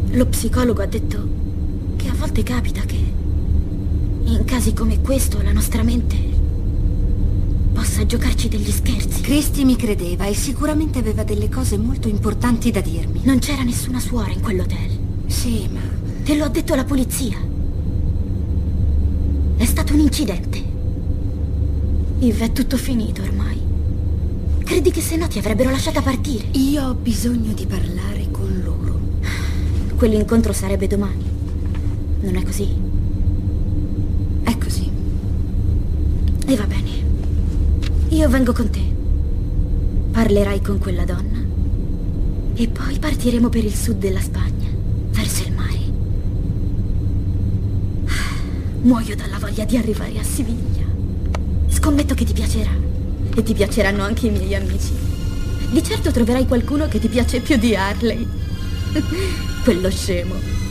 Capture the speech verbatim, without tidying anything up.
Lo psicologo ha detto che a volte capita che in casi come questo la nostra mente possa giocarci degli scherzi. Christy mi credeva e sicuramente aveva delle cose molto importanti da dirmi. Non c'era nessuna suora in quell'hotel. Sì, ma... Te lo ha detto la polizia. È stato un incidente. Yves, è tutto finito ormai. Credi che se no ti avrebbero lasciata partire? Io ho bisogno di parlare con loro. Quell'incontro sarebbe domani. Non è così? È così. E va bene. Io vengo con te. Parlerai con quella donna. E poi partiremo per il sud della Spagna, verso il mare. Muoio dalla voglia di arrivare a Siviglia. Scommetto che ti piacerà. E ti piaceranno anche i miei amici. Di certo troverai qualcuno che ti piace più di Harley. Quello scemo.